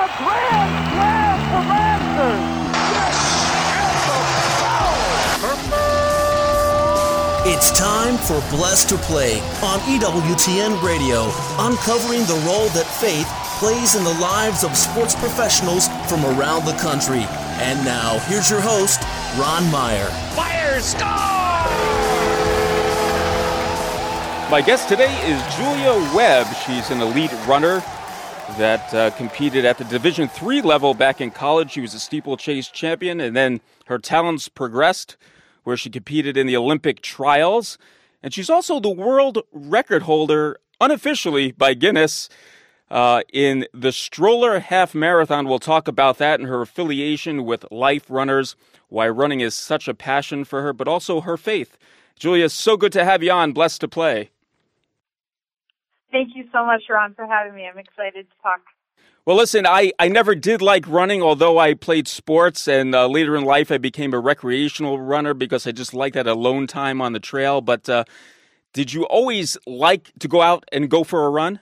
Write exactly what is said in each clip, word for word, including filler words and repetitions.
A grand slam for Masters! It's time for Blessed to Play on E W T N Radio, uncovering the role that faith plays in the lives of sports professionals from around the country. And now, here's your host, Ron Meyer. Meyer, score! My guest today is Julia Webb. She's an elite runner that uh, competed at the Division three level back in college. She was a steeplechase champion, and then her talents progressed, where she competed in the Olympic trials. And she's also the world record holder, unofficially by Guinness, uh, in the stroller half marathon. We'll talk about that and her affiliation with Life Runners, why running is such a passion for her, but also her faith. Julia, so good to have you on Blessed to Play. Thank you so much, Ron, for having me. I'm excited to talk. Well, listen, I, I never did like running, although I played sports, and uh, later in life I became a recreational runner because I just liked that alone time on the trail. But uh, did you always like to go out and go for a run?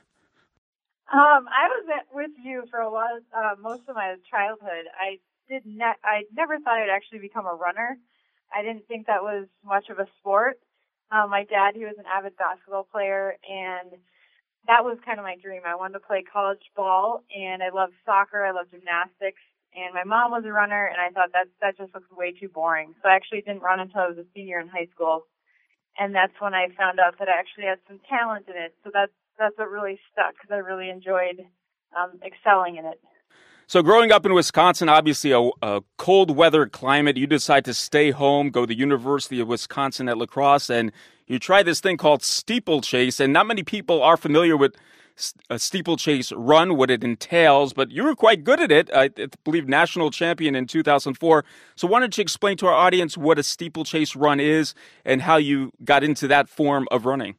Um, I was at, with you for a lot of, uh, most of my childhood. I did ne- I never thought I'd actually become a runner. I didn't think that was much of a sport. Um, my dad, he was an avid basketball player, and that was kind of my dream. I wanted to play college ball, and I loved soccer. I loved gymnastics, and my mom was a runner, and I thought that that just looks way too boring. So I actually didn't run until I was a senior in high school, and that's when I found out that I actually had some talent in it. So that's that's what really stuck, because I really enjoyed um, excelling in it. So growing up in Wisconsin, obviously a, a cold weather climate, you decide to stay home, go to the University of Wisconsin at La Crosse, and you try this thing called steeplechase. And not many people are familiar with a steeplechase run, what it entails, but you were quite good at it. I believe national champion in two thousand four. So why don't you explain to our audience what a steeplechase run is and how you got into that form of running?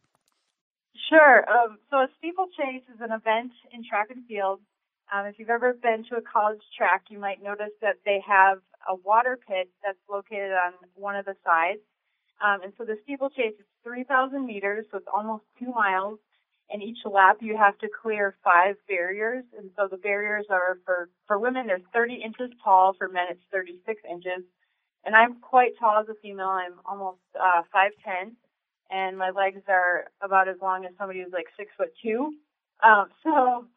Sure. Um, so a steeplechase is an event in track and field. Um, if you've ever been to a college track, you might notice that they have a water pit that's located on one of the sides. Um, and so the steeplechase is three thousand meters, so it's almost two miles. And each lap you have to clear five barriers. And so the barriers are for, for women, they're thirty inches tall. For men, it's thirty-six inches. And I'm quite tall as a female. I'm almost uh, five ten. And my legs are about as long as somebody who's like six foot two. Um, so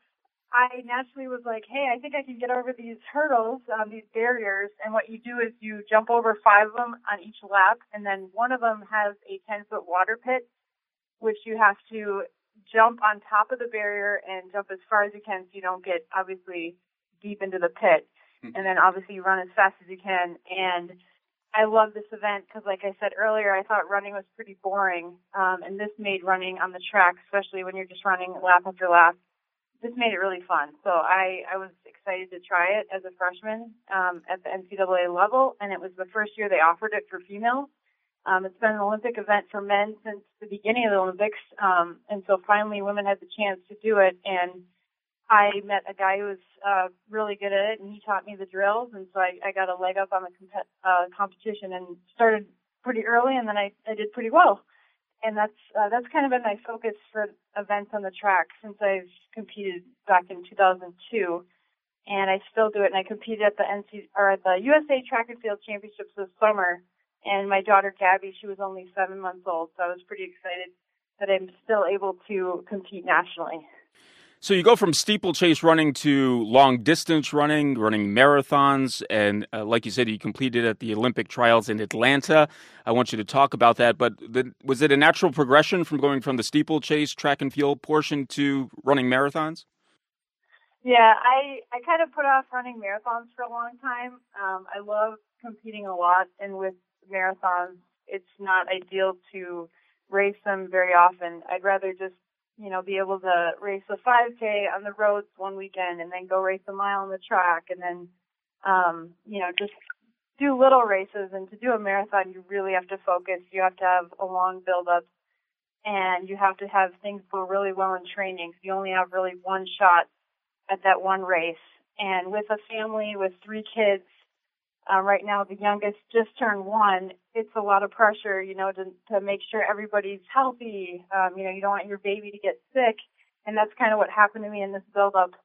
I naturally was like, hey, I think I can get over these hurdles, um, these barriers. And what you do is you jump over five of them on each lap, and then one of them has a ten-foot water pit, which you have to jump on top of the barrier and jump as far as you can so you don't get, obviously, deep into the pit. Mm-hmm. And then, obviously, you run as fast as you can. And I love this event because, like I said earlier, I thought running was pretty boring. Um, and this made running on the track, especially when you're just running lap after lap, this made it really fun. So I, I was excited to try it as a freshman um, at the N C double A level, and it was the first year they offered it for females. Um, it's been an Olympic event for men since the beginning of the Olympics, um, and so finally women had the chance to do it. And I met a guy who was uh, really good at it, and he taught me the drills, and so I, I got a leg up on the comp- uh, competition and started pretty early, and then I, I did pretty well. And that's uh, that's kind of been my focus for events on the track since I've competed back in two thousand two, and I still do it. And I competed at the N C or at the U S A Track and Field Championships this summer. And my daughter Gabby, she was only seven months old, so I was pretty excited that I'm still able to compete nationally. So you go from steeplechase running to long-distance running, running marathons, and uh, like you said, you completed at the Olympic trials in Atlanta. I want you to talk about that, but the, was it a natural progression from going from the steeplechase track and field portion to running marathons? Yeah, I, I kind of put off running marathons for a long time. Um, I love competing a lot, and with marathons, it's not ideal to race them very often. I'd rather just you know, be able to race a five K on the roads one weekend and then go race a mile on the track and then, um, you know, just do little races. And to do a marathon, you really have to focus. You have to have a long build-up, and you have to have things go really well in training. You only have really one shot at that one race. And with a family with three kids, Uh, right now, the youngest just turned one. It's a lot of pressure, you know, to, to make sure everybody's healthy. Um, you know, you don't want your baby to get sick. And that's kind of what happened to me in this build-up.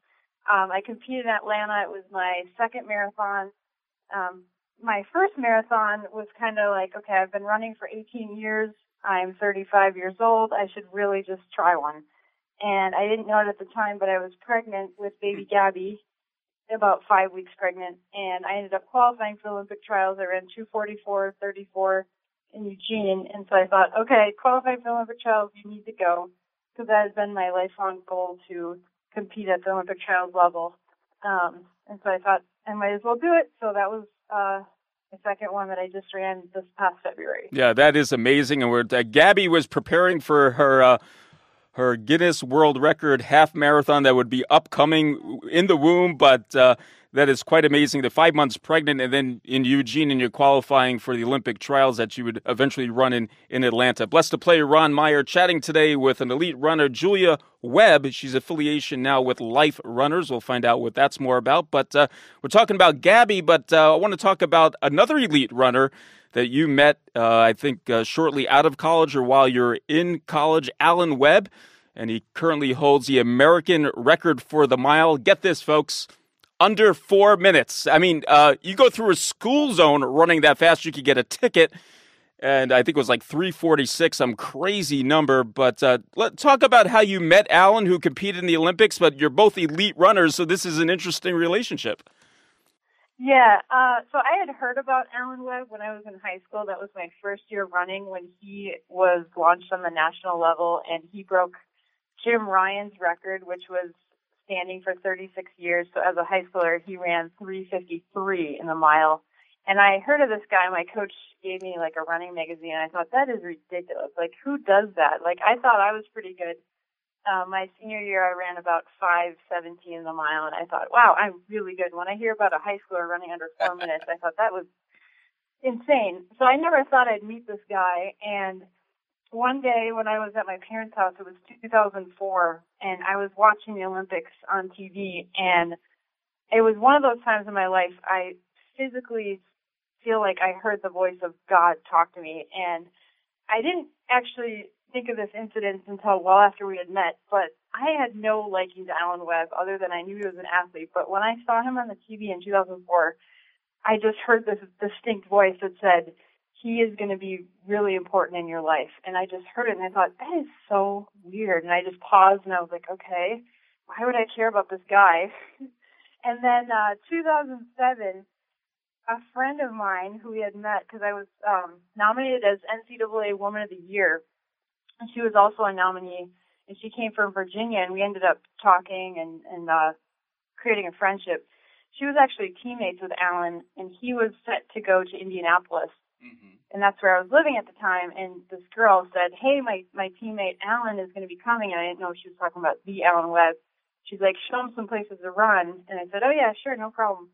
Um, I competed in Atlanta. It was my second marathon. Um, my first marathon was kind of like, okay, I've been running for eighteen years. I'm thirty-five years old. I should really just try one. And I didn't know it at the time, but I was pregnant with baby Gabby, about five weeks pregnant. And I ended up qualifying for Olympic trials. I ran two forty-four, thirty-four in Eugene. And so I thought, okay, qualifying for Olympic trials, you need to go. Because that has been my lifelong goal to compete at the Olympic trials level. Um, and so I thought I might as well do it. So that was uh, the second one that I just ran this past February. Yeah, that is amazing. And we're, uh, Gabby was preparing for her uh, her Guinness World Record half marathon that would be upcoming in the womb, but uh, that is quite amazing. The five months pregnant, and then in Eugene, and you're qualifying for the Olympic trials that you would eventually run in, in Atlanta. Blessed to play Ron Meyer chatting today with an elite runner, Julia Webb. She's affiliation now with Life Runners. We'll find out what that's more about. But uh, we're talking about Gabby, but uh, I want to talk about another elite runner that you met, uh, I think, uh, shortly out of college or while you're in college, Alan Webb, and he currently holds the American record for the mile. Get this, folks, under four minutes. I mean, uh, you go through a school zone running that fast, you could get a ticket, and I think it was like three forty-six, some crazy number. But uh, let's talk about how you met Alan, who competed in the Olympics, but you're both elite runners, so this is an interesting relationship. Yeah, uh, so I had heard about Alan Webb when I was in high school. That was my first year running when he was launched on the national level, and he broke Jim Ryan's record, which was standing for thirty-six years. So as a high schooler, he ran three fifty-three in the mile. And I heard of this guy. My coach gave me like a running magazine, and I thought, that is ridiculous. Like, who does that? Like, I thought I was pretty good. Uh, my senior year, I ran about five seventeen in the mile, and I thought, wow, I'm really good. When I hear about a high schooler running under four minutes, I thought that was insane. So I never thought I'd meet this guy. And one day when I was at my parents' house, it was two thousand four, and I was watching the Olympics on T V, and it was one of those times in my life I physically feel like I heard the voice of God talk to me. And I didn't actually think of this incident until well after we had met, but I had no liking to Alan Webb other than I knew he was an athlete. But when I saw him on the T V in two thousand four, I just heard this distinct voice that said, he is going to be really important in your life. And I just heard it, and I thought, that is so weird. And I just paused, and I was like, okay, why would I care about this guy? And then uh, two thousand seven, a friend of mine who we had met, because I was um, nominated as N C double A Woman of the Year, and she was also a nominee, and she came from Virginia, and we ended up talking and, and uh, creating a friendship. She was actually teammates with Alan, and he was set to go to Indianapolis. Mm-hmm. And that's where I was living at the time, and this girl said, hey, my, my teammate Alan is going to be coming, and I didn't know she was talking about the Alan Webb. She's like, show him some places to run. And I said, oh, yeah, sure, no problem.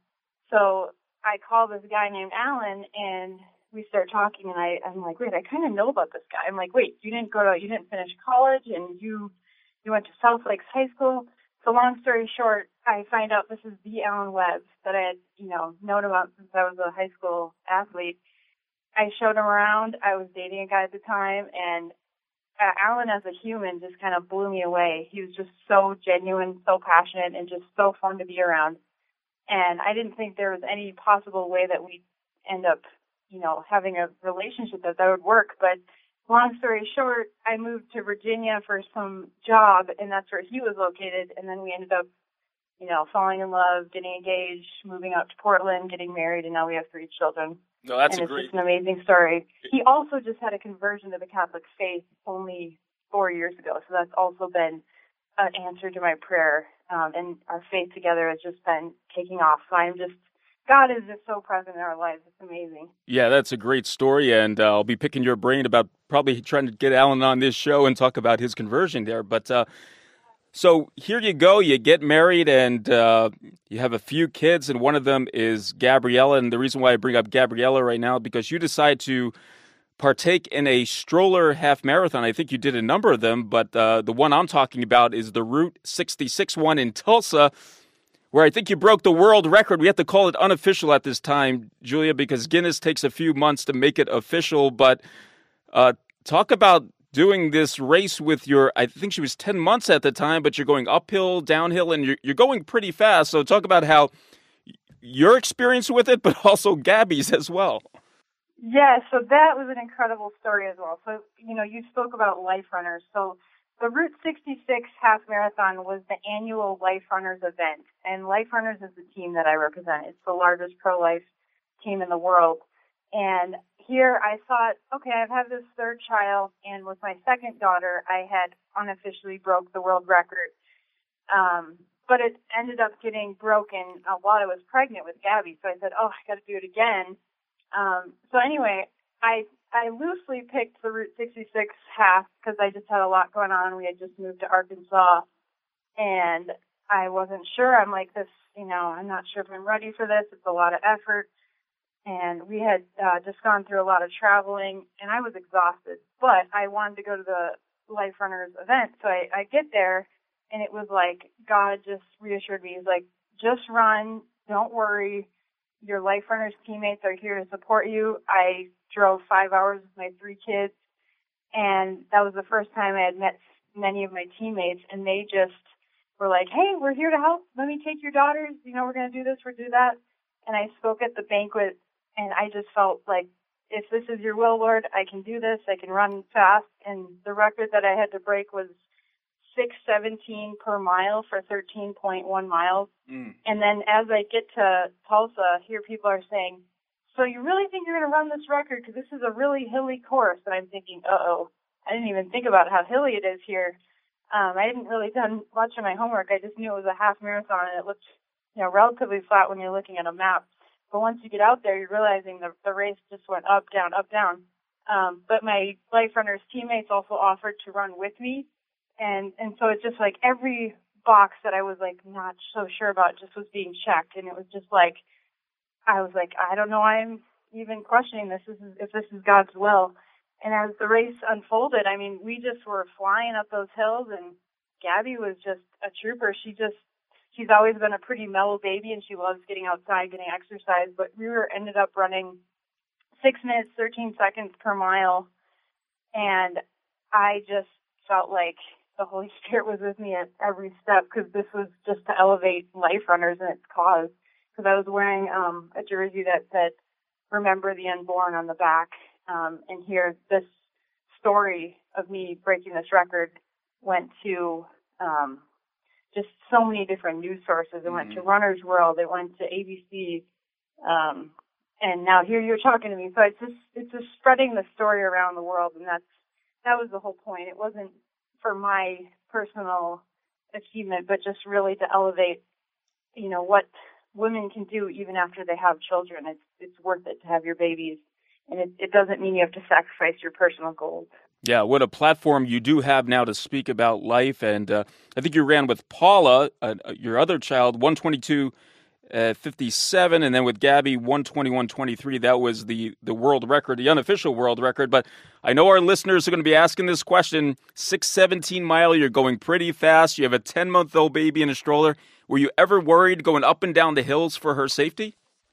So I called this guy named Alan, and we start talking, and I, I'm like, wait, I kind of know about this guy. I'm like, wait, you didn't go to, you didn't finish college, and you, you went to South Lakes High School. So long story short, I find out this is the Alan Webb that I had, you know, known about since I was a high school athlete. I showed him around. I was dating a guy at the time, and uh, Alan as a human just kind of blew me away. He was just so genuine, so passionate, and just so fun to be around. And I didn't think there was any possible way that we'd end up, you know, having a relationship that that would work. But long story short, I moved to Virginia for some job, and that's where he was located. And then we ended up, you know, falling in love, getting engaged, moving out to Portland, getting married, and now we have three children. No, that's and a it's great. just an amazing story. He also just had a conversion to the Catholic faith only four years ago, so that's also been an answer to my prayer. Um, and our faith together has just been taking off. So I'm just, God is just so present in our lives. It's amazing. Yeah, that's a great story, and uh, I'll be picking your brain about probably trying to get Alan on this show and talk about his conversion there. But uh, so here you go, you get married, and uh, you have a few kids, and one of them is Gabriella. And the reason why I bring up Gabriella right now is because you decide to partake in a stroller half marathon. I think you did a number of them, but uh, the one I'm talking about is the Route sixty-six one in Tulsa, where I think you broke the world record. We have to call it unofficial at this time, Julia, because Guinness takes a few months to make it official. But uh, talk about doing this race with your, I think she was ten months at the time, but you're going uphill, downhill, and you're, you're going pretty fast. So talk about how your experience with it, but also Gabby's as well. Yeah, so that was an incredible story as well. So, you know, you spoke about Life Runners. So the Route sixty-six Half Marathon was the annual Life Runners event. And Life Runners is the team that I represent. It's the largest pro-life team in the world. And here I thought, okay, I've had this third child, and with my second daughter, I had unofficially broke the world record. Um, but it ended up getting broken uh, while I was pregnant with Gabby. So I said, oh, I got to do it again. Um, so anyway, I I loosely picked the Route sixty-six half because I just had a lot going on. We had just moved to Arkansas, and I wasn't sure. I'm like, this, you know, I'm not sure if I'm ready for this. It's a lot of effort. And we had uh, just gone through a lot of traveling, and I was exhausted. But I wanted to go to the Life Runners event. So I, I get there, and it was like God just reassured me. He's like, just run. Don't worry. Your Life Runners teammates are here to support you. I drove five hours with my three kids, and that was the first time I had met many of my teammates, and they just were like, hey, we're here to help. Let me take your daughters. You know, we're going to do this, we're going to do that. And I spoke at the banquet, and I just felt like, if this is your will, Lord, I can do this. I can run fast. And the record that I had to break was six seventeen per mile for thirteen point one miles. Mm. And then as I get to Tulsa, here people are saying, so you really think you're going to run this record? Because this is a really hilly course. And I'm thinking, uh-oh, I didn't even think about how hilly it is here. Um, I hadn't really done much of my homework. I just knew it was a half marathon, and it looked, you know, relatively flat when you're looking at a map. But once you get out there, you're realizing the, the race just went up, down, up, down. Um, but my Life Runners teammates also offered to run with me. And, and so it's just like every box that I was like not so sure about just was being checked. And it was just like, I was like, I don't know why I'm even questioning this, this is, if this is God's will. And as the race unfolded, I mean, we just were flying up those hills, and Gabby was just a trooper. She just, she's always been a pretty mellow baby, and she loves getting outside, getting exercise. But we were ended up running six minutes, thirteen seconds per mile. And I just felt like the Holy Spirit was with me at every step, because this was just to elevate Life Runners and its cause. Because I was wearing um, a jersey that said, "Remember the Unborn" on the back. Um, and here, this story of me breaking this record went to um, just so many different news sources. It mm-hmm. went to Runner's World. It went to A B C. Um, and now here you're talking to me. So it's just, it's just spreading the story around the world. And that's, that was the whole point. It wasn't for my personal achievement, but just really to elevate, you know, what women can do even after they have children. It's, it's worth it to have your babies. And it, it doesn't mean you have to sacrifice your personal goals. Yeah, what a platform you do have now to speak about life. And uh, I think you ran with Paula, uh, your other child, one twenty-two fifty-seven, and then with Gabby, one twenty-one twenty-three. That was the, the world record, the unofficial world record. But I know our listeners are going to be asking this question. six seventeen mile, you're going pretty fast. You have a ten-month-old baby in a stroller. Were you ever worried going up and down the hills for her safety?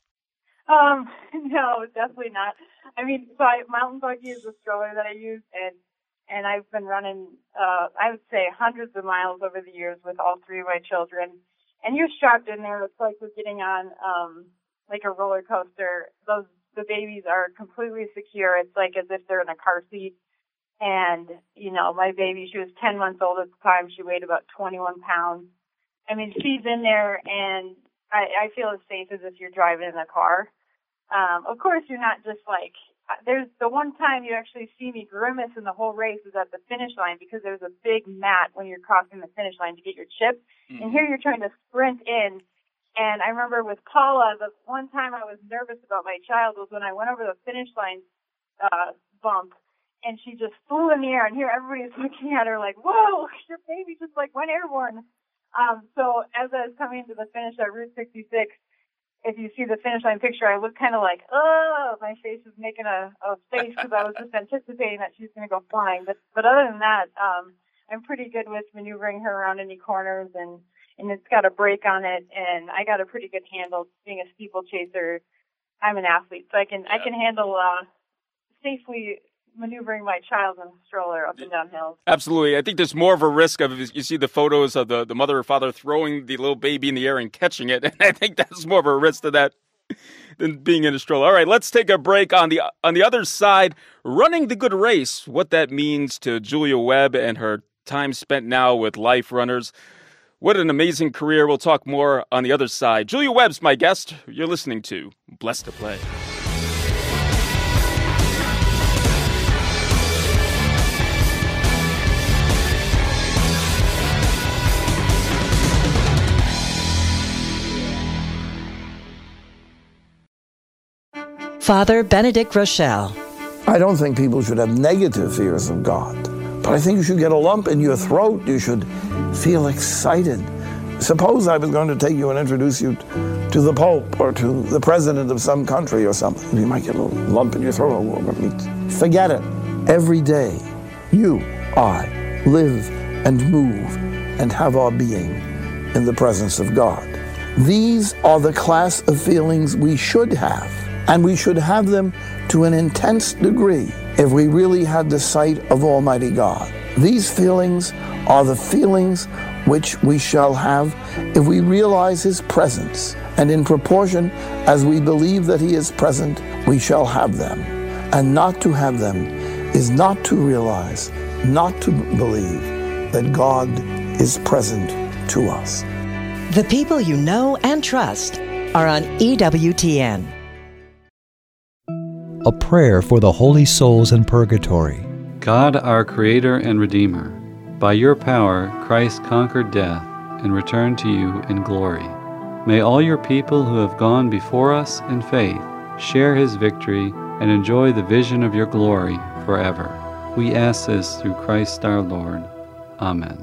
Um, no, definitely not. I mean, so I, mountain buggy is the stroller that I use, and and I've been running, uh, I would say, hundreds of miles over the years with all three of my children. And you're strapped in there. It's like we're getting on um, like a roller coaster. Those the babies are completely secure. It's like as if they're in a car seat. And you know, my baby, she was ten months old at the time. She weighed about twenty-one pounds. I mean, she's in there, and I, I feel as safe as if you're driving in a car. Um, of course, you're not just like, there's the one time you actually see me grimace in the whole race is at the finish line, because there's a big mat when you're crossing the finish line to get your chip. Mm-hmm. And here you're trying to sprint in. And I remember with Paula, the one time I was nervous about my child was when I went over the finish line uh, bump, and she just flew in the air, and here everybody's looking at her like, whoa, your baby just like went airborne. Um, so as I was coming to the finish at Route sixty-six, if you see the finish line picture, I look kind of like, oh, my face is making a, a face because I was just anticipating that she's going to go flying. But but other than that, um, I'm pretty good with maneuvering her around any corners, and, and it's got a brake on it, and I got a pretty good handle. Being a steeplechaser, I'm an athlete, so I can yeah. I can handle uh, safely maneuvering my child in a stroller up and down hills. Absolutely. I think there's more of a risk of, you see the photos of the, the mother or father throwing the little baby in the air and catching it. And I think that's more of a risk to that than being in a stroller. All right, let's take a break. On the on the other side, running the good race, what that means to Julia Webb and her time spent now with Life Runners. What an amazing career. We'll talk more on the other side. Julia Webb's my guest. You're listening to Blessed to Play. Father Benedict Groeschel. I don't think people should have negative fears of God, but I think you should get a lump in your throat. You should feel excited. Suppose I was going to take you and introduce you to the Pope or to the president of some country or something. You might get a little lump in your throat. Forget it. Every day, you, I, live and move and have our being in the presence of God. These are the class of feelings we should have. And we should have them to an intense degree if we really had the sight of Almighty God. These feelings are the feelings which we shall have if we realize His presence. And in proportion as we believe that He is present, we shall have them. And not to have them is not to realize, not to believe that God is present to us. The people you know and trust are on E W T N. A prayer for the holy souls in purgatory. God, our Creator and Redeemer, by your power Christ conquered death and returned to you in glory. May all your people who have gone before us in faith share His victory and enjoy the vision of your glory forever. We ask this through Christ our Lord. Amen.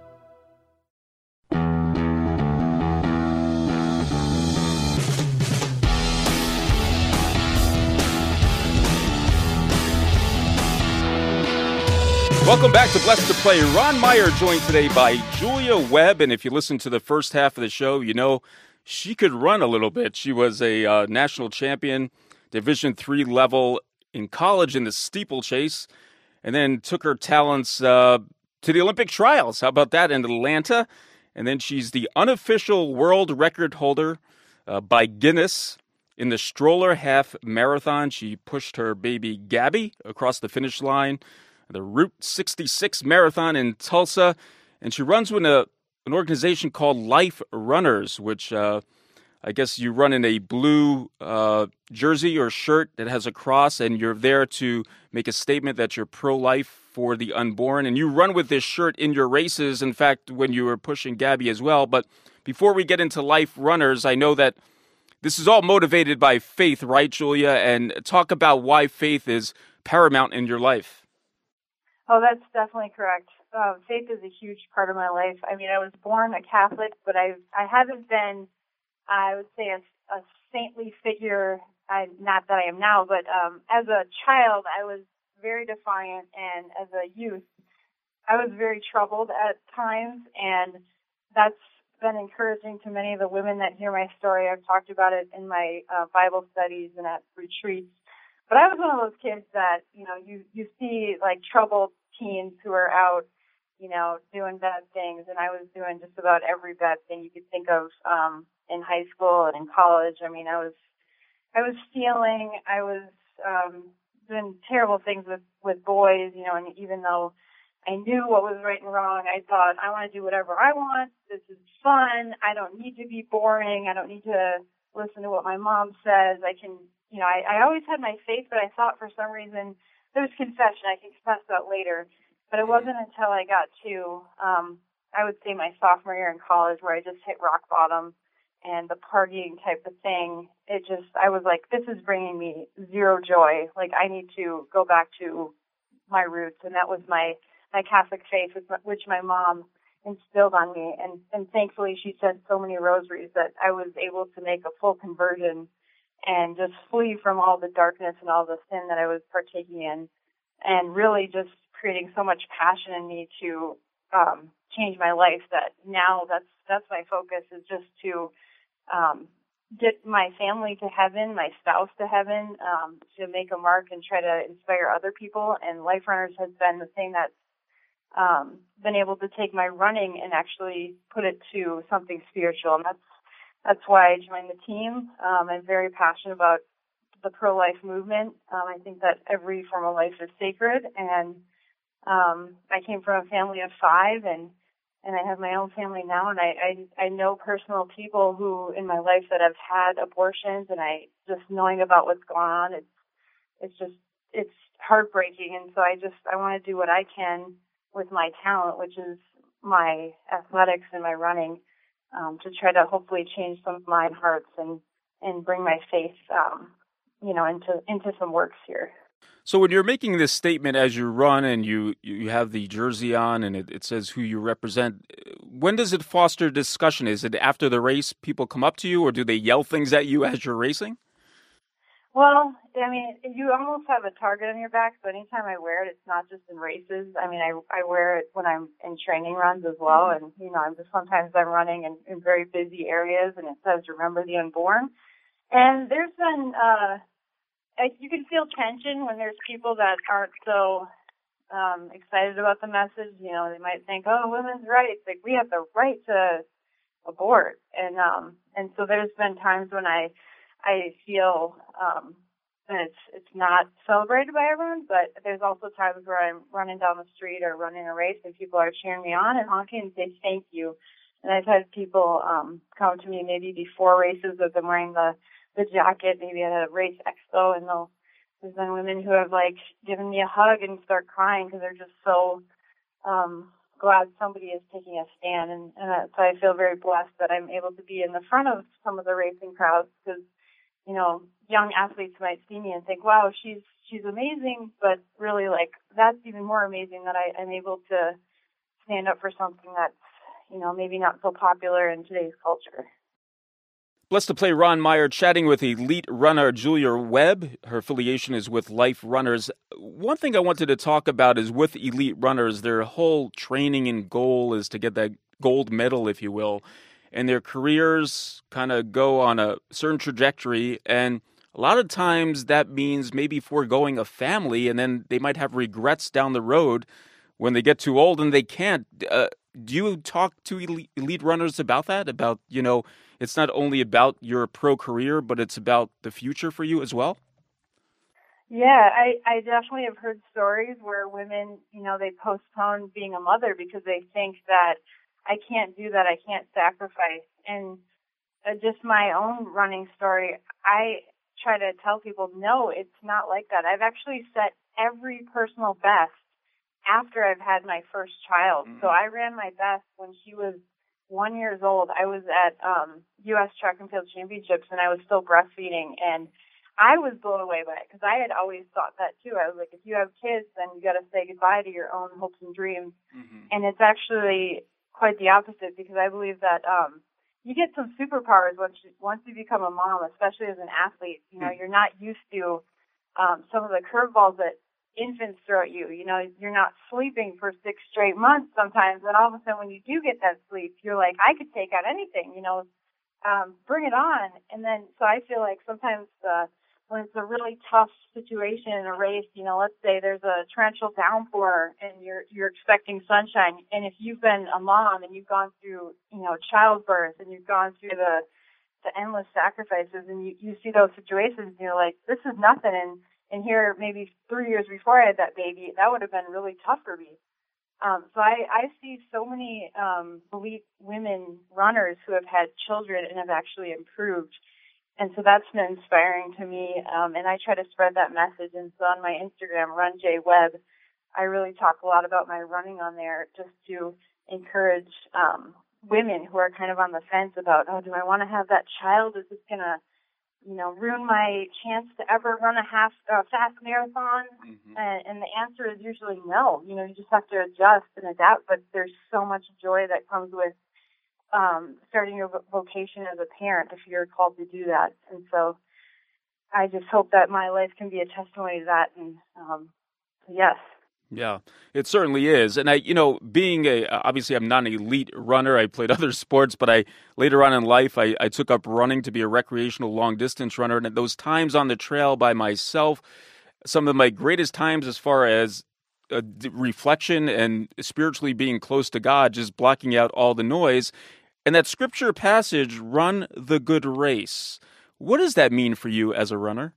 Welcome back to Blessed to Play. Ron Meyer joined today by Julia Webb, and if you listen to the first half of the show, you know she could run a little bit. She was a uh, national champion, Division three level in college in the steeplechase, and then took her talents uh, to the Olympic trials. How about that in Atlanta? And then she's the unofficial world record holder uh, by Guinness in the stroller half marathon. She pushed her baby Gabby across the finish line, the Route sixty-six Marathon in Tulsa, and she runs with a, an organization called Life Runners, which uh, I guess you run in a blue uh, jersey or shirt that has a cross, and you're there to make a statement that you're pro-life for the unborn, and you run with this shirt in your races, in fact, when you were pushing Gabby as well. But before we get into Life Runners, I know that this is all motivated by faith, right, Julia? And talk about why faith is paramount in your life. Oh, that's definitely correct. Uh, faith is a huge part of my life. I mean, I was born a Catholic, but I I haven't been, I would say, a, a saintly figure, I, not that I am now, but um, as a child, I was very defiant, and as a youth, I was very troubled at times, and that's been encouraging to many of the women that hear my story. I've talked about it in my uh, Bible studies and at retreats. But I was one of those kids that, you know, you, you see, like, troubled teens who are out, you know, doing bad things, and I was doing just about every bad thing you could think of um, in high school and in college. I mean, I was I was stealing. I was um, doing terrible things with, with boys, you know, and even though I knew what was right and wrong, I thought, I want to do whatever I want. This is fun. I don't need to be boring. I don't need to listen to what my mom says. I can... You know, I, I always had my faith, but I thought for some reason there was confession. I can confess that later. But it wasn't until I got to, um, I would say my sophomore year in college, where I just hit rock bottom, and the partying type of thing, it just, I was like, this is bringing me zero joy. Like, I need to go back to my roots. And that was my, my Catholic faith, which my mom instilled on me. And, and thankfully, she said so many rosaries that I was able to make a full conversion and just flee from all the darkness and all the sin that I was partaking in, and really just creating so much passion in me to um, change my life that now that's that's my focus, is just to um, get my family to heaven, my spouse to heaven, um, to make a mark and try to inspire other people. And Life Runners has been the thing that's um, been able to take my running and actually put it to something spiritual. And that's that's why I joined the team. Um, I'm very passionate about the pro-life movement. Um, I think that every form of life is sacred, and um, I came from a family of five, and and I have my own family now, and I, I I know personal people who in my life that have had abortions, and I just knowing about what's going on, it's it's just it's heartbreaking, and so I just I want to do what I can with my talent, which is my athletics and my running, um, to try to hopefully change some of my hearts and and bring my faith, um, you know, into into some works here. So when you're making this statement as you run and you, you have the jersey on and it, it says who you represent, when does it foster discussion? Is it after the race people come up to you, or do they yell things at you as you're racing? Well, I mean, you almost have a target on your back, so anytime I wear it, it's not just in races. I mean, I, I wear it when I'm in training runs as well, and, you know, I'm just sometimes I'm running in, in very busy areas, and it says, remember the unborn. And there's been... Uh, I, you can feel tension when there's people that aren't so um, excited about the message. You know, they might think, "Oh, women's rights, like we have the right to abort," and um, and so there's been times when I I feel um, that it's it's not celebrated by everyone, but there's also times where I'm running down the street or running a race and people are cheering me on and honking and say thank you. And I've had people um, come to me maybe before races as I'm wearing the the jacket, maybe at a race expo, and they'll, there's been women who have like given me a hug and start crying because they're just so um, glad somebody is taking a stand. And, and uh, so I feel very blessed that I'm able to be in the front of some of the racing crowds because, you know, young athletes might see me and think, wow, she's she's amazing, but really like that's even more amazing that I, I'm able to stand up for something that's, you know, maybe not so popular in today's culture. Blessed to Play Ron Meyer chatting with elite runner Julia Webb. Her affiliation is with Life Runners. One thing I wanted to talk about is with elite runners, their whole training and goal is to get that gold medal, if you will. And their careers kind of go on a certain trajectory. And a lot of times that means maybe foregoing a family, and then they might have regrets down the road when they get too old and they can't. Uh, do you talk to elite, elite runners about that? About, you know, it's not only about your pro career, but it's about the future for you as well? Yeah, I, I definitely have heard stories where women, you know, they postpone being a mother because they think that I can't do that, I can't sacrifice. And uh, just my own running story, I try to tell people, no, it's not like that. I've actually set every personal best after I've had my first child. Mm-hmm. So I ran my best when she was one years old. I was at um, U S Track and Field Championships, and I was still breastfeeding, and I was blown away by it because I had always thought that too. I was like, if you have kids, then you got to say goodbye to your own hopes and dreams. Mm-hmm. And it's actually quite the opposite because I believe that um, you get some superpowers once you, once you become a mom, especially as an athlete. You know, mm-hmm. you're not used to um, some of the curveballs that infants throw at you. You know, you're not sleeping for six straight months sometimes, and all of a sudden when you do get that sleep, you're like, I could take out anything, you know, um, bring it on. And then, so I feel like sometimes uh, when it's a really tough situation in a race, you know, let's say there's a torrential downpour and you're you're expecting sunshine, and if you've been a mom and you've gone through, you know, childbirth and you've gone through the the endless sacrifices, and you, you see those situations, and you're like, this is nothing. And And here, maybe three years before I had that baby, that would have been really tough for me. Um, so I, I see so many um, elite women runners who have had children and have actually improved. And so that's been inspiring to me. Um, and I try to spread that message. And so on my Instagram, Run J Webb, I really talk a lot about my running on there just to encourage um, women who are kind of on the fence about, oh, do I want to have that child? Is this going to, you know, ruin my chance to ever run a half uh, fast marathon? Mm-hmm. And, and the answer is usually no. You know, you just have to adjust and adapt. But there's so much joy that comes with um, starting your vocation as a parent if you're called to do that. And so I just hope that my life can be a testimony to that. And um, yes. Yeah, it certainly is. And I, you know, being a, obviously I'm not an elite runner. I played other sports, but I, later on in life, I, I took up running to be a recreational long distance runner. And at those times on the trail by myself, some of my greatest times as far as uh, reflection and spiritually being close to God, just blocking out all the noise. And that scripture passage, run the good race. What does that mean for you as a runner?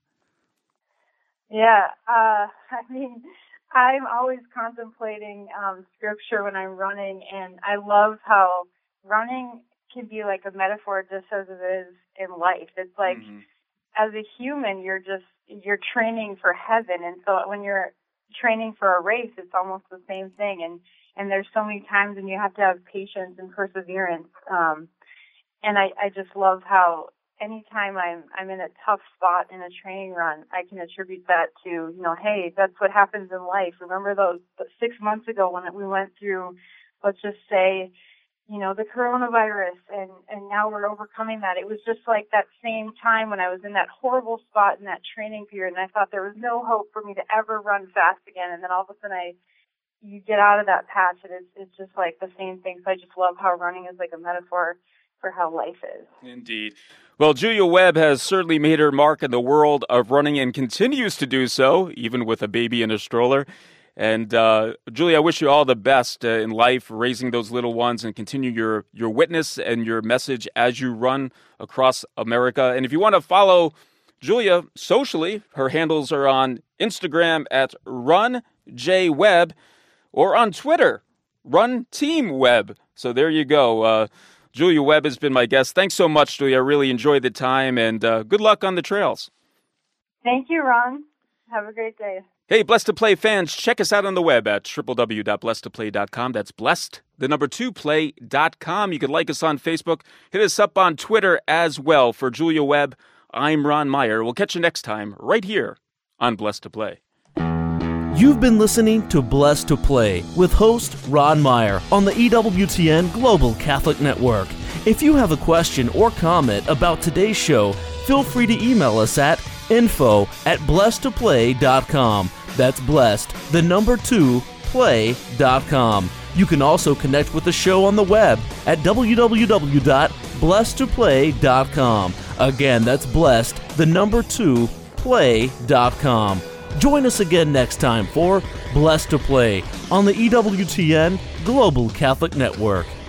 Yeah, uh, I mean, I'm always contemplating um, scripture when I'm running, and I love how running can be like a metaphor just as it is in life. It's like, mm-hmm. as a human, you're just, you're training for heaven, and so when you're training for a race, it's almost the same thing, and, and there's so many times when you have to have patience and perseverance, um, and I, I just love how anytime I'm I'm in a tough spot in a training run, I can attribute that to, you know, hey, that's what happens in life. Remember those six months ago when we went through, let's just say, you know, the coronavirus, and, and now we're overcoming that. It was just like that same time when I was in that horrible spot in that training period, and I thought there was no hope for me to ever run fast again. And then all of a sudden I, you get out of that patch, and it's, it's just like the same thing. So I just love how running is like a metaphor for how life is. Indeed. Well, Julia Webb has certainly made her mark in the world of running and continues to do so, even with a baby in a stroller. And uh, Julia, I wish you all the best uh, in life, raising those little ones, and continue your, your witness and your message as you run across America. And if you want to follow Julia socially, her handles are on Instagram at RunJWebb or on Twitter, RunTeamWebb. So there you go. Uh, Julia Webb has been my guest. Thanks so much, Julia. I really enjoyed the time, and uh, good luck on the trails. Thank you, Ron. Have a great day. Hey, Blessed to Play fans, check us out on the web at w w w dot blessed to play dot com. That's blessed, the number two, play dot com. You can like us on Facebook. Hit us up on Twitter as well. For Julia Webb, I'm Ron Meyer. We'll catch you next time right here on Blessed to Play. You've been listening to Blessed to Play with host Ron Meyer on the E W T N Global Catholic Network. If you have a question or comment about today's show, feel free to email us at info at blessed to play dot com. That's blessed, the number two, play dot com. You can also connect with the show on the web at w w w dot blessed to play dot com. Again, that's blessed, the number two, play dot com. Join us again next time for Blessed to Play on the E W T N Global Catholic Network.